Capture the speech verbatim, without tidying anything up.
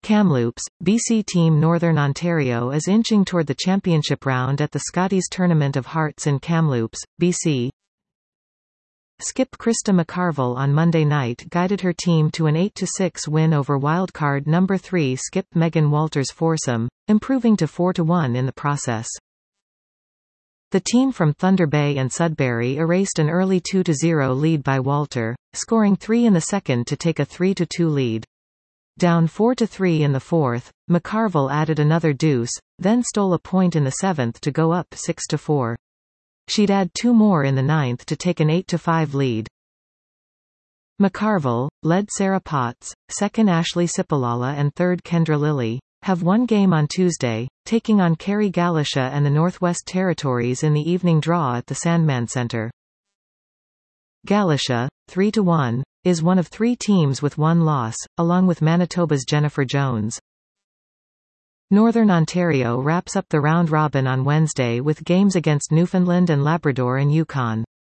Kamloops, B C Team Northern Ontario is inching toward the championship round at the Scotties Tournament of Hearts in Kamloops, B C. Skip Krista McCarville on Monday night guided her team to an eight to six win over wildcard number three skip Megan Walters foursome, improving to four to one in the process. The team from Thunder Bay and Sudbury erased an early two to zero lead by Walter, scoring three in the second to take a three to two lead. Down four to three in the fourth, McCarville added another deuce, then stole a point in the seventh to go up six to four. She'd add two more in the ninth to take an eight to five lead. McCarville, led Sarah Potts, second Ashley Sipalala and third Kendra Lilly, have one game on Tuesday, taking on Kerry Galasha and the Northwest Territories in the evening draw at the Sandman Centre. Galasha, three to one, is one of three teams with one loss, along with Manitoba's Jennifer Jones. Northern Ontario wraps up the round-robin on Wednesday with games against Newfoundland and Labrador and Yukon.